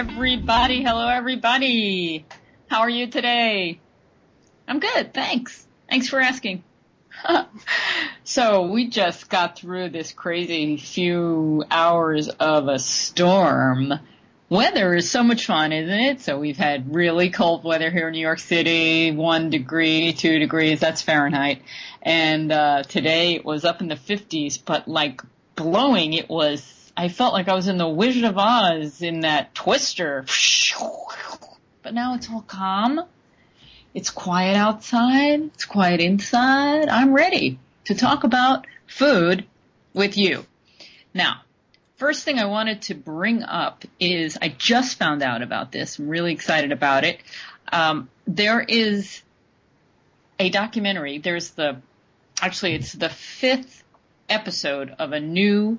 everybody. Hello, everybody. How are you today? I'm good, thanks. Thanks for asking. So we just got through this crazy few hours of a storm. Weather is so much fun, isn't it? So we've had really cold weather here in New York City, 1 degree, 2 degrees, that's Fahrenheit. And today it was up in the 50s, but like blowing, I felt like I was in the Wizard of Oz in that Twister. But now it's all calm. It's quiet outside. It's quiet inside. I'm ready to talk about food with you. Now, first thing I wanted to bring up is I just found out about this. I'm really excited about it. There is a documentary. It's the 5th episode of a new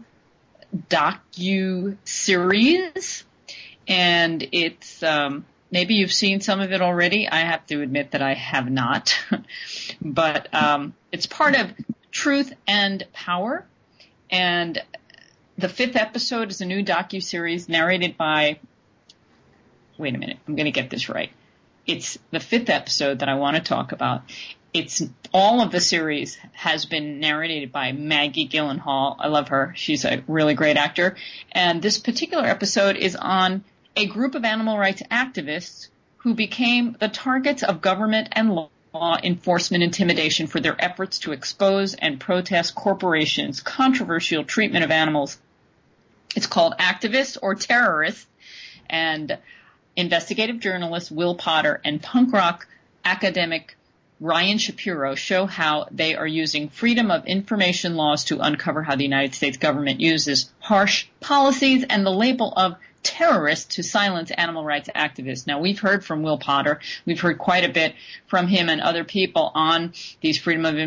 docu-series, and it's maybe you've seen some of it already. I have to admit that I have not. But it's part of Truth and Power, and the 5th episode is a new docu-series narrated by, wait a minute, I'm going to get this right. It's the 5th episode that I want to talk about. All of the series has been narrated by Maggie Gyllenhaal. I love her. She's a really great actor. And this particular episode is on a group of animal rights activists who became the targets of government and law enforcement intimidation for their efforts to expose and protest corporations' controversial treatment of animals. It's called Activists or Terrorists, and investigative journalist Will Potter and punk rock academic Ryan Shapiro show how they are using freedom of information laws to uncover how the United States government uses harsh policies and the label of terrorist to silence animal rights activists. Now, we've heard from Will Potter. We've heard quite a bit from him and other people on these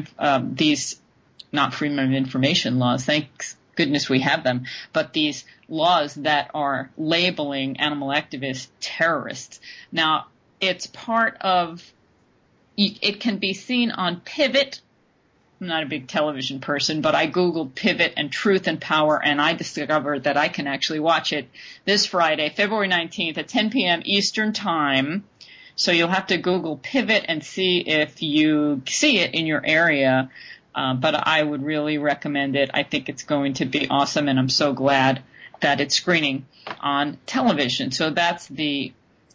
not freedom of information laws. Thanks goodness we have them, but these laws that are labeling animal activists terrorists. Now, it's part of, it can be seen on Pivot. I'm not a big television person, but I Googled Pivot and Truth and Power, and I discovered that I can actually watch it this Friday, February 19th at 10 p.m. Eastern Time. So you'll have to Google Pivot and see if you see it in your area. But I would really recommend it. I think it's going to be awesome, and I'm so glad that it's screening on television. So that's the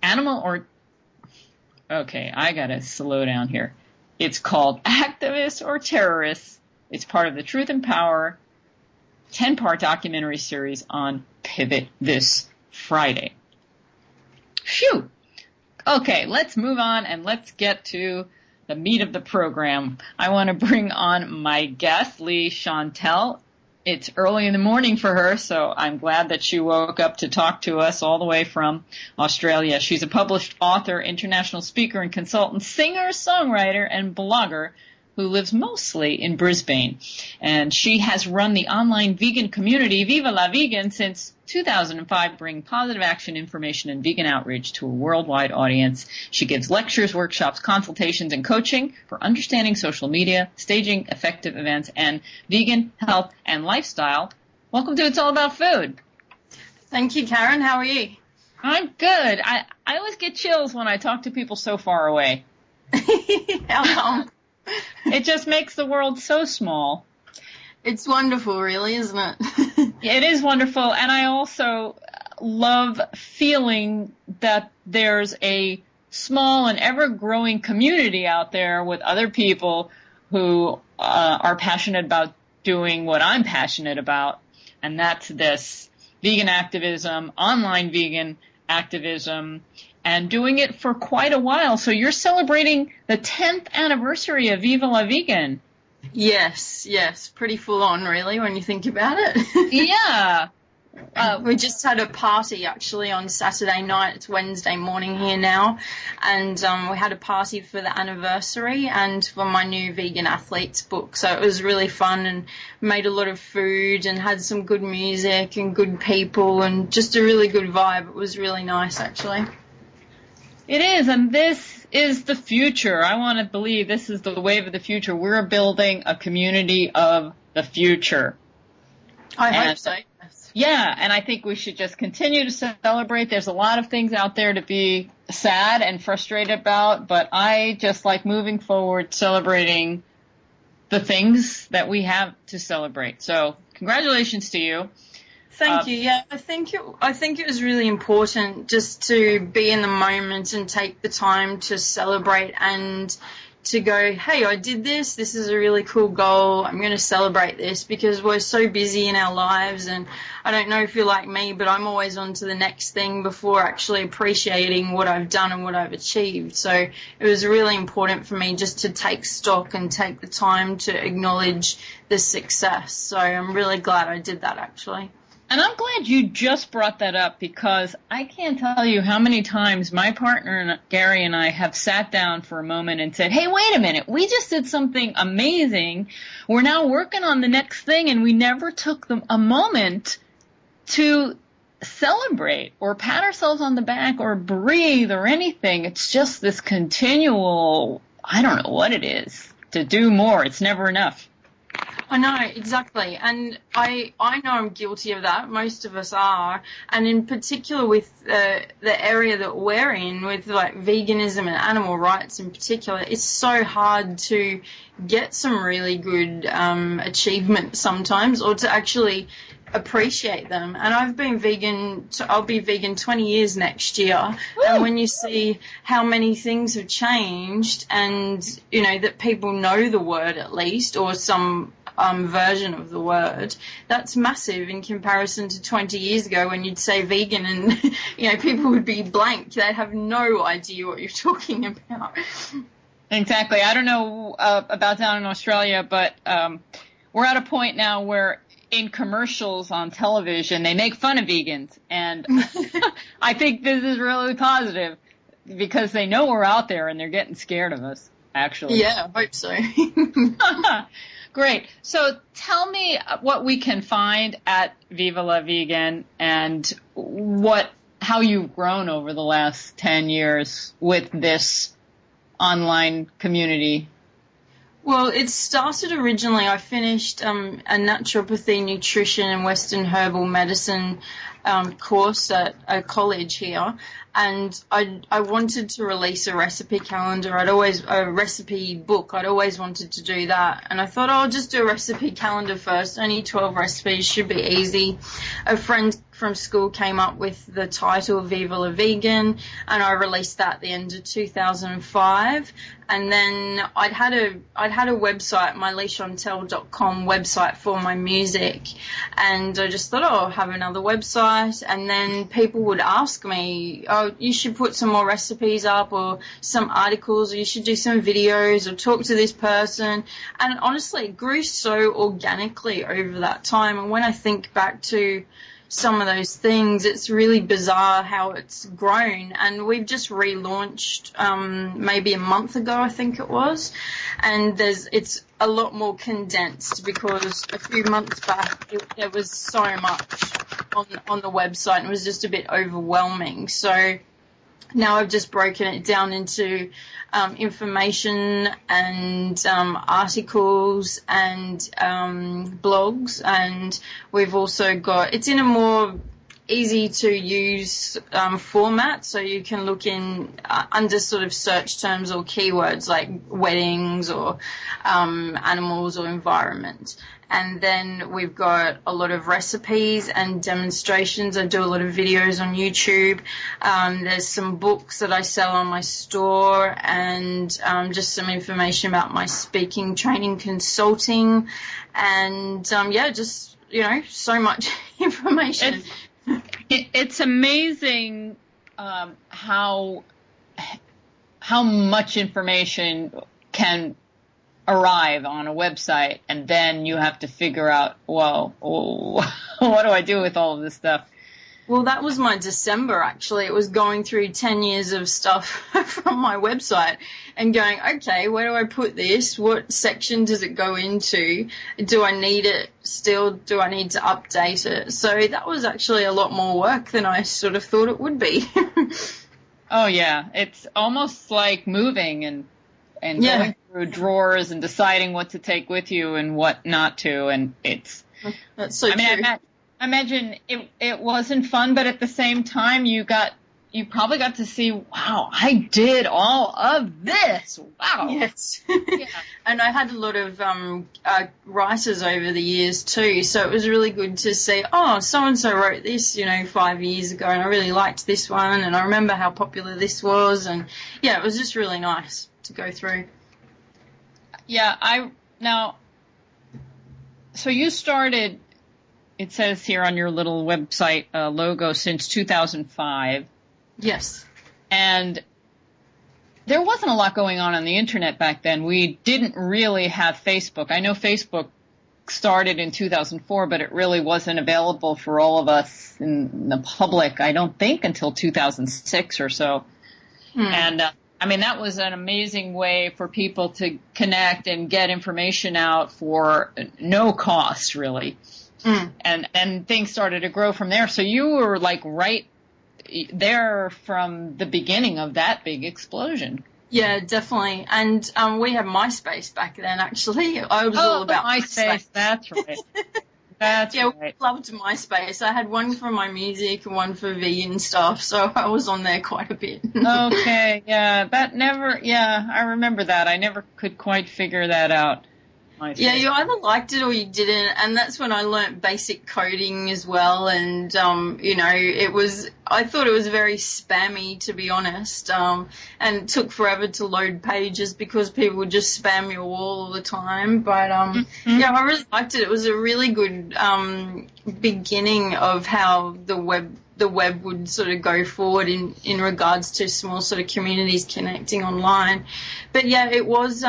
okay, I gotta slow down here. It's called Activists or Terrorists. It's part of the Truth and Power 10-part documentary series on Pivot this Friday. Phew! Okay, let's move on and let's get to the meat of the program. I want to bring on my guest, Lee Shontell. It's early in the morning for her, so I'm glad that she woke up to talk to us all the way from Australia. She's a published author, international speaker and consultant, singer, songwriter, and blogger who lives mostly in Brisbane. And she has run the online vegan community Viva la Vegan since 2005, bringing positive action, information, and vegan outreach to a worldwide audience. She gives lectures, workshops, consultations, and coaching for understanding social media, staging effective events, and vegan health and lifestyle. Welcome to It's All About Food. Thank you, Karen. How are you? I'm good. I always get chills when I talk to people so far away. How come? It just makes the world so small. It's wonderful, really, isn't it? It is wonderful, and I also love feeling that there's a small and ever-growing community out there with other people who are passionate about doing what I'm passionate about, and that's this vegan activism, online vegan activism, and doing it for quite a while. So you're celebrating the 10th anniversary of Viva la Vegan. Yes. Pretty full on, really, when you think about it. Yeah. We just had a party, actually, on Saturday night. It's Wednesday morning here now. And we had a party for the anniversary and for my new Vegan Athletes book. So it was really fun and made a lot of food and had some good music and good people and just a really good vibe. It was really nice, actually. It is, and this is the future. I want to believe this is the wave of the future. We're building a community of the future. I hope so, yes. Yeah, and I think we should just continue to celebrate. There's a lot of things out there to be sad and frustrated about, but I just like moving forward, celebrating the things that we have to celebrate. So congratulations to you. Thank you. Yeah, I think it was really important just to be in the moment and take the time to celebrate and to go, hey, I did this. This is a really cool goal. I'm going to celebrate this, because we're so busy in our lives, and I don't know if you're like me, but I'm always on to the next thing before actually appreciating what I've done and what I've achieved. So it was really important for me just to take stock and take the time to acknowledge the success. So I'm really glad I did that, actually. And I'm glad you just brought that up, because I can't tell you how many times my partner, Gary, and I have sat down for a moment and said, hey, wait a minute, we just did something amazing. We're now working on the next thing, and we never took a moment to celebrate or pat ourselves on the back or breathe or anything. It's just this continual, I don't know what it is, to do more. It's never enough. I know, exactly. And I know I'm guilty of that. Most of us are. And in particular with the area that we're in, with like veganism and animal rights in particular, it's so hard to get some really good achievements sometimes, or to actually appreciate them. And I've been vegan, I'll be vegan 20 years next year. Woo! And when you see how many things have changed, and, you know, that people know the word at least, or some version of the word, that's massive in comparison to 20 years ago when you'd say vegan and, you know, people would be blank. They'd have no idea what you're talking about. Exactly. I don't know about down in Australia, but we're at a point now where in commercials on television, they make fun of vegans. And I think this is really positive, because they know we're out there and they're getting scared of us, actually. Yeah, I hope so. Great. So tell me what we can find at Viva La Vegan, and how you've grown over the last 10 years with this online community. Well, it started originally, I finished a naturopathy, nutrition and Western herbal medicine course at a college here, and I wanted to release a recipe calendar. A recipe book. I'd always wanted to do that, and I thought, I'll just do a recipe calendar first. Only 12 recipes, should be easy. A friend from school came up with the title Viva La Vegan, and I released that at the end of 2005. And then I'd had a website, myleishantel.com website for my music, and I just thought, I'll have another website. And then people would ask me, oh, you should put some more recipes up, or some articles, or you should do some videos, or talk to this person. And honestly, it grew so organically over that time. And when I think back to some of those things, it's really bizarre how it's grown. And we've just relaunched maybe a month ago, I think it was, and it's a lot more condensed, because a few months back there was so much on the website, and it was just a bit overwhelming. So now I've just broken it down into information and articles and blogs, and we've also got, it's in a more easy to use format, so you can look in under sort of search terms or keywords like weddings or animals or environment. And then we've got a lot of recipes and demonstrations. I do a lot of videos on YouTube. There's some books that I sell on my store, and just some information about my speaking, training, consulting, and just, you know, so much information. It's amazing how much information can arrive on a website, and then you have to figure out, well, what do I do with all of this stuff? Well, that was my December, actually. It was going through 10 years of stuff from my website and going, okay, where do I put this? What section does it go into? Do I need it still? Do I need to update it? So that was actually a lot more work than I sort of thought it would be. Oh, yeah. It's almost like moving and going through drawers and deciding what to take with you and what not to. And it's, that's so true. I imagine it wasn't fun, but at the same time you probably got to see, wow, I did all of this. Wow. Yes. Yeah. And I had a lot of writers over the years too, so it was really good to see, oh, so-and-so wrote this, 5 years ago, and I really liked this one, and I remember how popular this was, and yeah, it was just really nice to go through. Yeah, so you started, it says here on your little website logo, since 2005. Yes. And there wasn't a lot going on the internet back then. We didn't really have Facebook. I know Facebook started in 2004, but it really wasn't available for all of us in the public, I don't think, until 2006 or so. And, that was an amazing way for people to connect and get information out for no cost, really. And things started to grow from there. So you were like right there from the beginning of that big explosion. Yeah, definitely. And we had MySpace back then, actually. I was all about MySpace. That's right. That's right. We loved MySpace. I had one for my music and one for vegan stuff, so I was on there quite a bit. Okay, yeah. I remember that. I never could quite figure that out. MySpace. Yeah, you either liked it or you didn't, and that's when I learnt basic coding as well, and, I thought it was very spammy, to be honest, and it took forever to load pages because people would just spam your wall all the time, but, yeah, I really liked it. It was a really good, beginning of how the web would sort of go forward in regards to small sort of communities connecting online. But yeah, it was,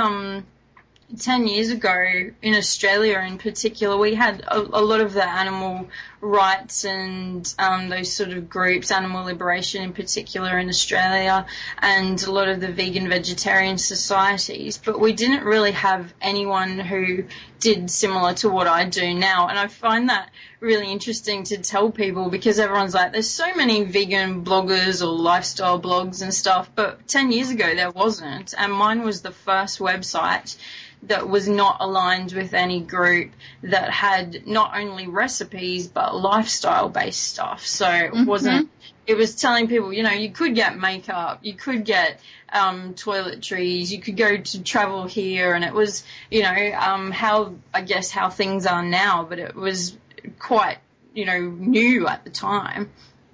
10 years ago in Australia in particular, we had a lot of the animal rights and those sort of groups, animal liberation in particular in Australia, and a lot of the vegan vegetarian societies, but we didn't really have anyone who did similar to what I do now. And I find that really interesting to tell people because everyone's like, there's so many vegan bloggers or lifestyle blogs and stuff, but 10 years ago there wasn't, and mine was the first website that was not aligned with any group that had not only recipes but lifestyle-based stuff. So it wasn't, it was telling people, you could get makeup, you could get toiletries, you could go to travel here, and it was, how things are now, but it was quite, new at the time.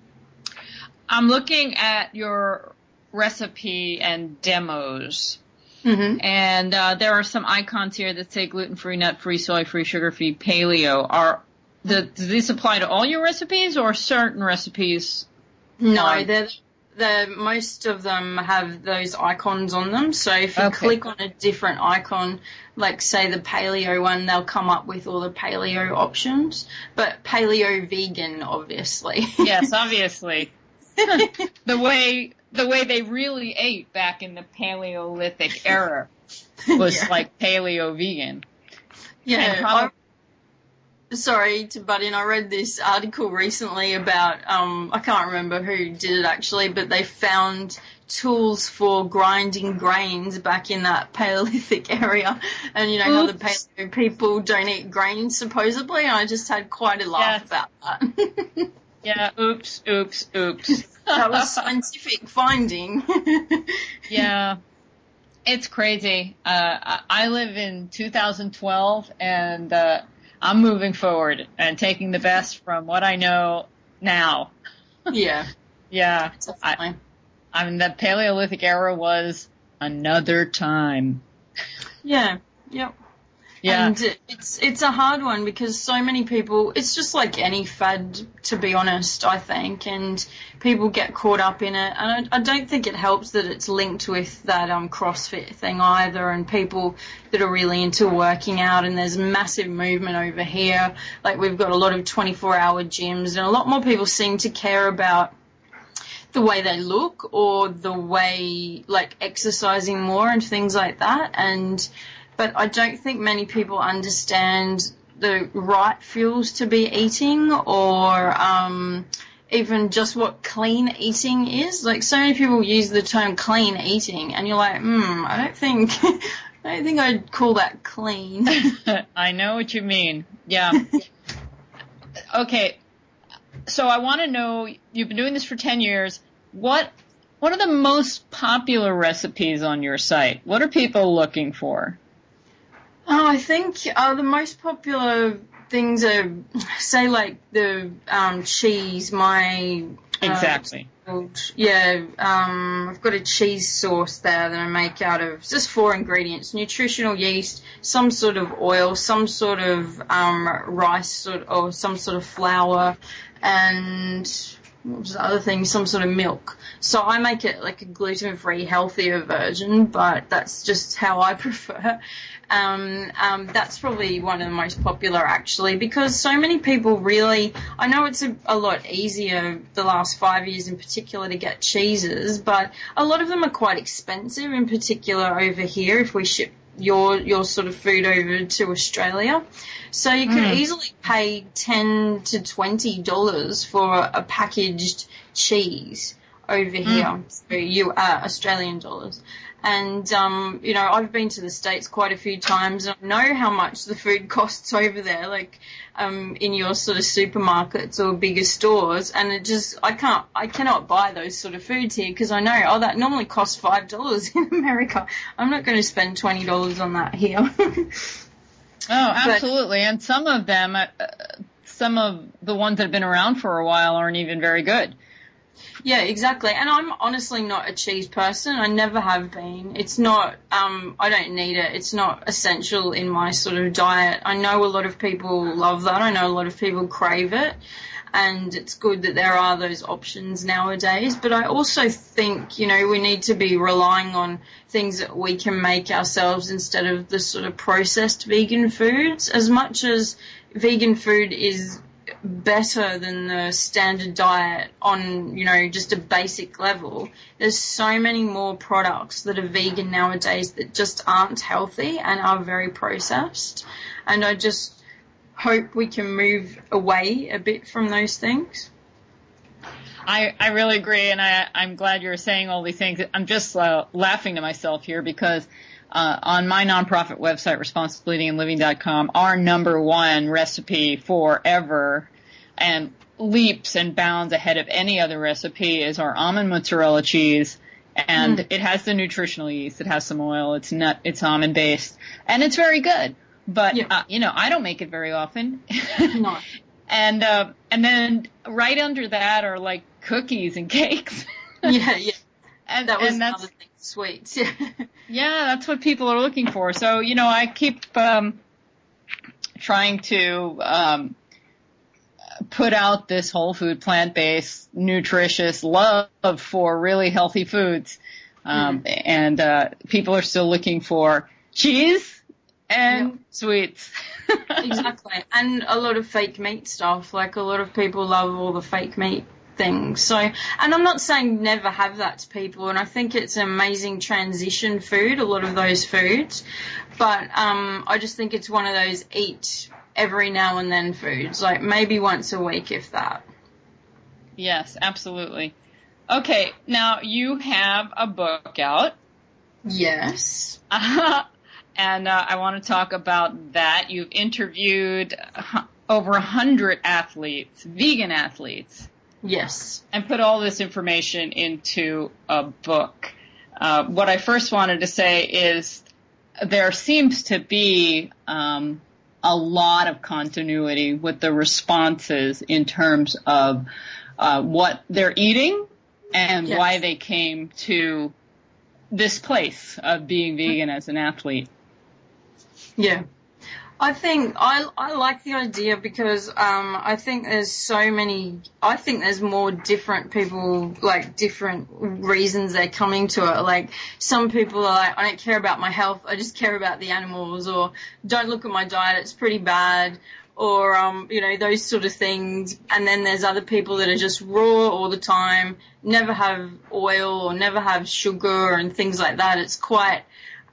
I'm looking at your recipe and demos. And there are some icons here that say gluten-free, nut-free, soy-free, sugar-free, paleo. Do these apply to all your recipes or certain recipes? No, most of them have those icons on them. So if you click on a different icon, like say the paleo one, they'll come up with all the paleo options. But paleo vegan, obviously. Yes, obviously. The way they really ate back in the Paleolithic era was like paleo vegan. Yeah. Sorry to butt in. I read this article recently about, I can't remember who did it actually, but they found tools for grinding grains back in that Paleolithic area. And how the paleo people don't eat grains supposedly. And I just had quite a laugh about that. Yeah, oops. That was scientific finding. Yeah. It's crazy. I live in 2012 and, I'm moving forward and taking the best from what I know now. Yeah. Yeah. The Paleolithic era was another time. Yeah. Yep. Yeah. And it's a hard one because so many people, it's just like any fad, to be honest, I think, and people get caught up in it. And I don't think it helps that it's linked with that CrossFit thing either, and people that are really into working out, and there's a massive movement over here. Like we've got a lot of 24-hour gyms, and a lot more people seem to care about the way they look or the way, like, exercising more and things like that. But I don't think many people understand the right fuels to be eating or even just what clean eating is. Like, so many people use the term clean eating, and you're like, I don't think I'd call that clean. I know what you mean. Yeah. Okay, So I want to know, you've been doing this for 10 years. What are the most popular recipes on your site? What are people looking for? Oh, I think the most popular things are, say, like the cheese. Exactly. I've got a cheese sauce there that I make out of just 4 ingredients: nutritional yeast, some sort of oil, some sort of rice, or some sort of flour, and what was the other thing? Some sort of milk. So I make it like a gluten-free, healthier version, but that's just how I prefer. That's probably one of the most popular, actually, because so many people really, I know it's a lot easier the last 5 years in particular to get cheeses, but a lot of them are quite expensive, in particular over here if we ship your sort of food over to Australia. So you could easily pay $10 to $20 for a packaged cheese over here, so Australian dollars. And, I've been to the States quite a few times, and I know how much the food costs over there, like, in your sort of supermarkets or bigger stores. And I cannot buy those sort of foods here because I know, that normally costs $5 in America. I'm not going to spend $20 on that here. Oh, absolutely. And some of them, some of the ones that have been around for a while aren't even very good. Yeah, exactly. And I'm honestly not a cheese person. I never have been. It's not, I don't need it. It's not essential in my sort of diet. I know a lot of people love that. I know a lot of people crave it. And it's good that there are those options nowadays. But I also think, we need to be relying on things that we can make ourselves instead of the sort of processed vegan foods. As much as vegan food is better than the standard diet on, just a basic level, there's so many more products that are vegan nowadays that just aren't healthy and are very processed. And I just hope we can move away a bit from those things. I really agree, and I'm glad you're saying all these things. I'm just laughing to myself here because on my nonprofit website, responsiblyeatingandliving.com, our number one recipe forever and leaps and bounds ahead of any other recipe is our almond mozzarella cheese. And it has the nutritional yeast. It has some oil. It's almond based, and it's very good. But, I don't make it very often. No. And then right under that are like cookies and cakes. Yeah. And that was and another thing, sweets. Yeah, that's what people are looking for. So, I keep trying to put out this whole food, plant-based, nutritious love for really healthy foods. And people are still looking for cheese and sweets. Exactly. And a lot of fake meat stuff. Like, a lot of people love all the fake meat things. So, and I'm not saying never have that to people, and I think it's an amazing transition food, a lot of those foods. But I just think it's one of those eat every now and then foods, like maybe once a week, if that. Yes, absolutely. Okay, now you have a book out. Yes. And I want to talk about that. You've interviewed over 100 athletes, vegan athletes. Yes. And put all this information into a book. What I first wanted to say is there seems to be a lot of continuity with the responses in terms of what they're eating and why they came to this place of being vegan as an athlete. Yeah. I think I like the idea because I think there's more different people, like different reasons they're coming to it. Like, some people are like, I don't care about my health, I just care about the animals, or don't look at my diet, it's pretty bad, or those sort of things. And then there's other people that are just raw all the time, never have oil or never have sugar and things like that. It's quite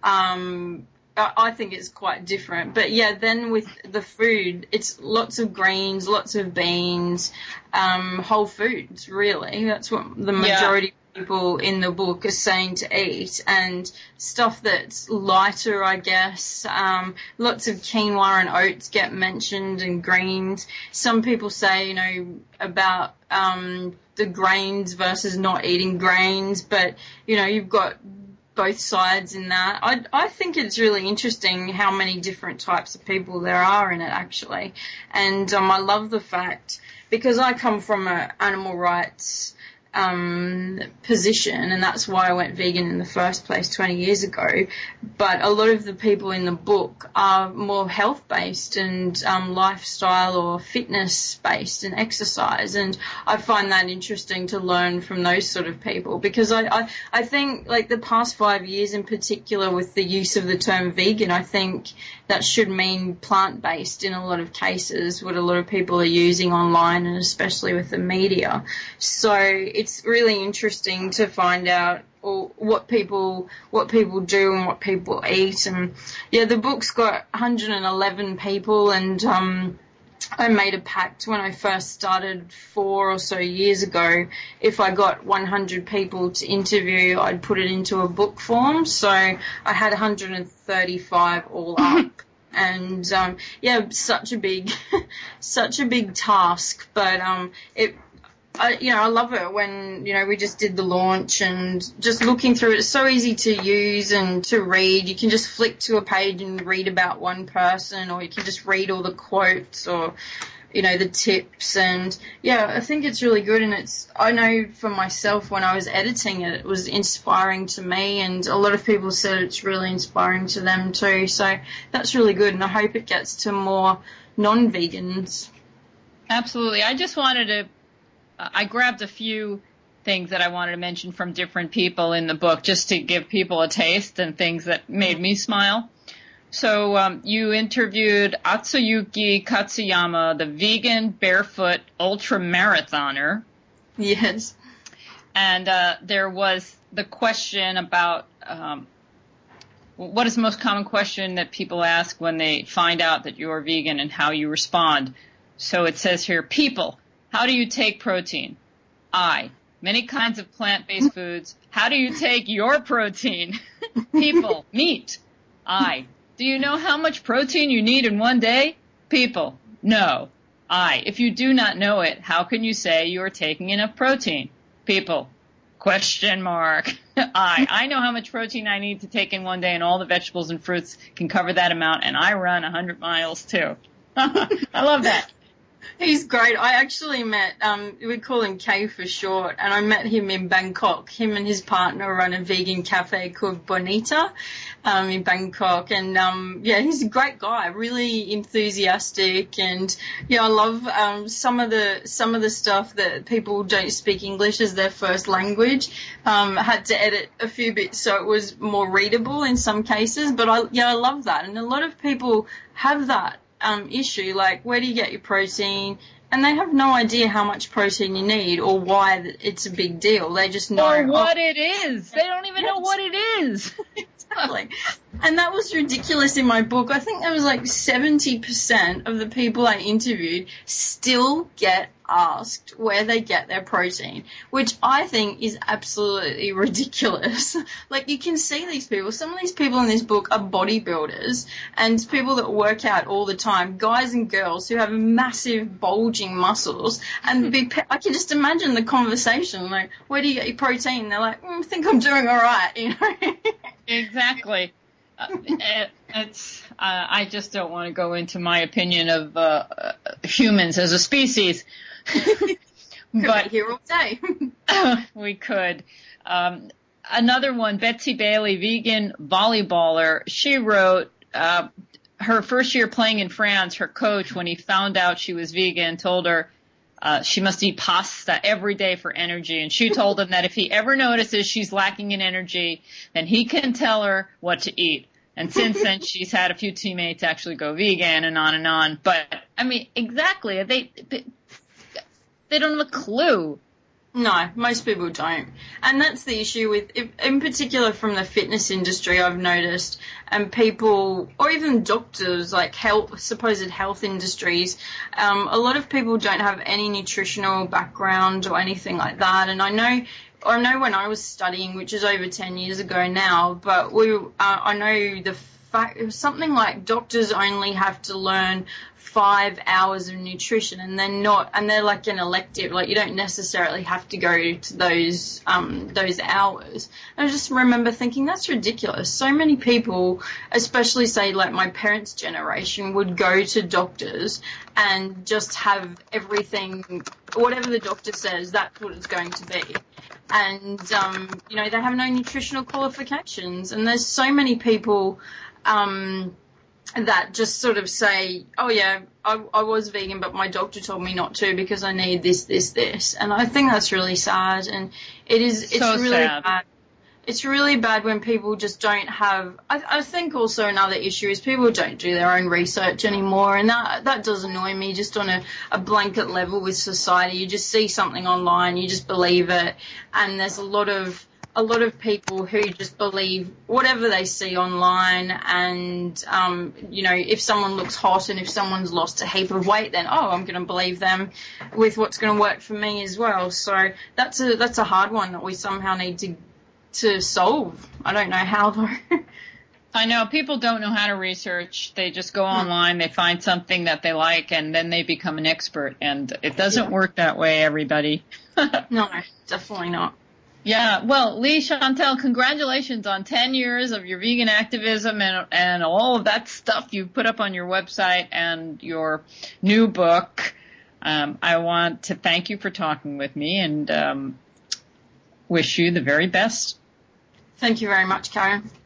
I think it's quite different. But yeah, then with the food, it's lots of greens, lots of beans, whole foods, really. That's what the majority of people in the book are saying to eat, and stuff that's lighter, I guess. Lots of quinoa and oats get mentioned, and greens. Some people say, about the grains versus not eating grains, but, you've got both sides in that. I think it's really interesting how many different types of people there are in it, actually. And I love the fact, because I come from an animal rights position, and that's why I went vegan in the first place 20 years ago. But a lot of the people in the book are more health-based and lifestyle or fitness-based and exercise, and I find that interesting to learn from those sort of people, because I think, like, the past 5 years in particular with the use of the term vegan, I think that should mean plant-based in a lot of cases, what a lot of people are using online, and especially with the media. So it's really interesting to find out what people do and what people eat. And yeah, the book's got 111 people, and I made a pact when I first started 4 or so years ago. If I got 100 people to interview, I'd put it into a book form. So I had 135 all up. And such a big task, but I love it when, we just did the launch, and just looking through it, it's so easy to use and to read. You can just flick to a page and read about one person, or you can just read all the quotes or, the tips. And yeah, I think it's really good. And I know for myself, when I was editing it, it was inspiring to me, and a lot of people said it's really inspiring to them too. So that's really good. And I hope it gets to more non-vegans. Absolutely. I grabbed a few things that I wanted to mention from different people in the book, just to give people a taste, and things that made me smile. So you interviewed Atsuyuki Katsuyama, the vegan barefoot ultra marathoner. Yes. And there was the question about what is the most common question that people ask when they find out that you're vegan, and how you respond. So it says here, people, how do you take protein? Many kinds of plant-based foods. How do you take your protein? People, meat. Do you know how much protein you need in one day? People, no. If you do not know it, how can you say you are taking enough protein? People, question mark. I know how much protein I need to take in one day, and all the vegetables and fruits can cover that amount, and I run 100 miles too. I love that. He's great. I actually met, we call him Kay for short, and I met him in Bangkok. Him and his partner run a vegan cafe called Bonita in Bangkok. And, he's a great guy, really enthusiastic. And, I love some of the stuff that people don't speak English as their first language. Had to edit a few bits so it was more readable in some cases. But, I love that. And a lot of people have that issue, like, where do you get your protein? And they have no idea how much protein you need, or why it's a big deal. They just know. Or what it is. They don't even know what it is. Exactly. And that was ridiculous in my book. I think there was like 70% of the people I interviewed still get asked where they get their protein, which I think is absolutely ridiculous. Like, you can see these people. Some of these people in this book are bodybuilders and people that work out all the time, guys and girls who have massive bulging muscles. And I can just imagine the conversation, like, where do you get your protein? And they're like, I think I'm doing all right, Exactly. I just don't want to go into my opinion of humans as a species. But here all day. We could. Another one, Betsy Bailey, vegan volleyballer. She wrote her first year playing in France, her coach, when he found out she was vegan, told her she must eat pasta every day for energy. And she told him that if he ever notices she's lacking in energy, then he can tell her what to eat. And since then, she's had a few teammates actually go vegan, and on and on. But, I mean, exactly. They don't have a clue. No, most people don't. And that's the issue with, in particular from the fitness industry, I've noticed, and people, or even doctors, like supposed health industries, a lot of people don't have any nutritional background or anything like that. And I know I know when I was studying, which is over 10 years ago now, but I know the fact, it was something like doctors only have to learn 5 hours of nutrition, and they're like an elective, like you don't necessarily have to go to those hours. And I just remember thinking, that's ridiculous. So many people, especially say like my parents' generation, would go to doctors and just have everything, whatever the doctor says, that's what it's going to be. And, they have no nutritional qualifications. And there's so many people, that just sort of say, oh yeah, I was vegan, but my doctor told me not to because I need this, this, this. And I think that's really sad. And it's really sad. bad. It's really bad when people just don't have, I think also another issue is people don't do their own research anymore, and that does annoy me just on a blanket level with society. You just see something online, you just believe it, and there's a lot of people who just believe whatever they see online, and if someone looks hot and if someone's lost a heap of weight, then I'm going to believe them with what's going to work for me as well. So that's a hard one that we somehow need to solve. I don't know how though. I know people don't know how to research. They just go online, they find something that they like, and then they become an expert. And it doesn't work that way, everybody. No, definitely not. Yeah, well, Lee Chantel, congratulations on 10 years of your vegan activism and all of that stuff you put up on your website and your new book. I want to thank you for talking with me and wish you the very best. Thank you very much, Karen.